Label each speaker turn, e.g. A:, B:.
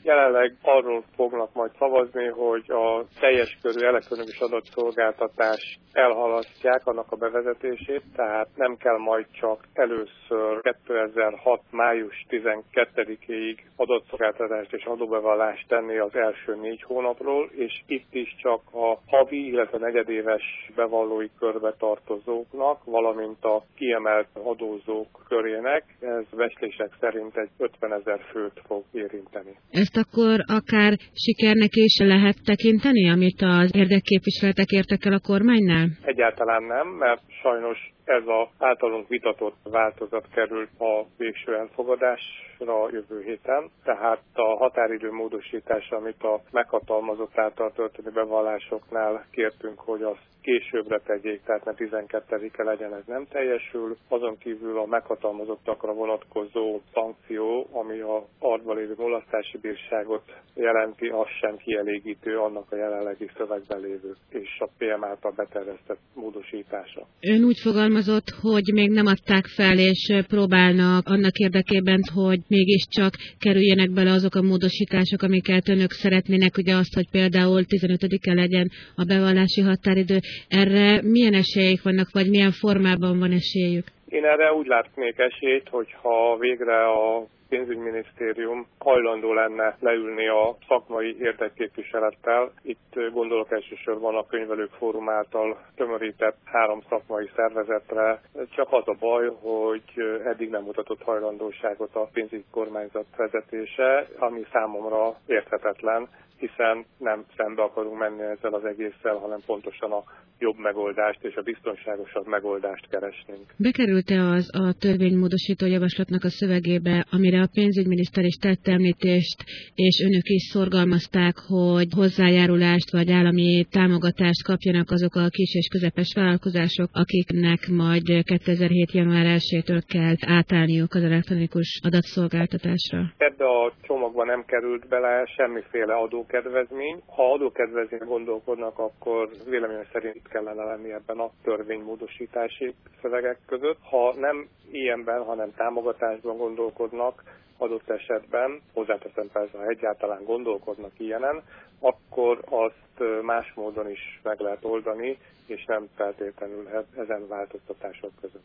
A: Jelenleg arról fognak majd szavazni, hogy a teljes körű elektronikus adatszolgáltatás elhalasztják annak a bevezetését, tehát nem kell majd csak először 2006. május 12-ig adatszolgáltatást és adóbevallást tenni az első 4 hónapról, és itt is csak a havi, illetve negyedéves bevallói körbe tartozóknak, valamint a kiemelt adózók körének, ez becslések szerint egy 50 000 főt fog érinteni.
B: Ezt akkor akár sikernek is lehet tekinteni, amit az érdekképviseletek értek el a kormánynál?
A: Egyáltalán nem, mert sajnos ez az általunk vitatott változat került a végső elfogadásra jövő héten, tehát a határidő módosítása, amit a meghatalmazott által történő bevallásoknál kértünk, hogy azt későbbre tegyék, tehát ne 12-e legyen, ez nem teljesül. Azon kívül a meghatalmazottakra vonatkozó szankció, ami a arcba lévő mulasztási bírságot jelenti, az sem kielégítő annak a jelenlegi szövegben lévő és a PM által beterjesztett módosítása.
B: Ön úgy fogalmazott, hogy még nem adták fel, és próbálnak annak érdekében, hogy mégiscsak kerüljenek bele azok a módosítások, amiket önök szeretnének, ugye azt, hogy például 15-e legyen a bevallási határidő. Erre milyen esélyeik vannak, vagy milyen formában van esélyük?
A: Én erre úgy látnék esélyt, hogyha végre a pénzügyminisztérium hajlandó lenne leülni a szakmai érdekképviselettel. Itt gondolok elsősorban a Könyvelők Fórum által tömörített 3 szakmai szervezetre. Csak az a baj, hogy eddig nem mutatott hajlandóságot a pénzügyi kormányzat vezetése, ami számomra érthetetlen, hiszen nem szembe akarunk menni ezzel az egésszel, hanem pontosan a jobb megoldást és a biztonságosabb megoldást keresnénk.
B: Bekerült-e az a törvénymódosító javaslatnak a szövegébe, amire a pénzügyminiszter is tett említést, és önök is szorgalmazták, hogy hozzájárulást vagy állami támogatást kapjanak azok a kis és közepes vállalkozások, akiknek majd 2007. január 1-től kell átállniuk az elektronikus adatszolgáltatásra?
A: Ebbe a csomagba nem került bele semmiféle adókedvezmény. Ha adókedvezmény gondolkodnak, akkor véleményem szerint itt kellene lenni ebben a törvénymódosítási szövegek között. Ha nem ilyenben, hanem támogatásban gondolkodnak, adott esetben, hozzáteszem persze, ha egyáltalán gondolkodnak ilyenen, akkor azt más módon is meg lehet oldani, és nem feltétlenül ezen változtatások között.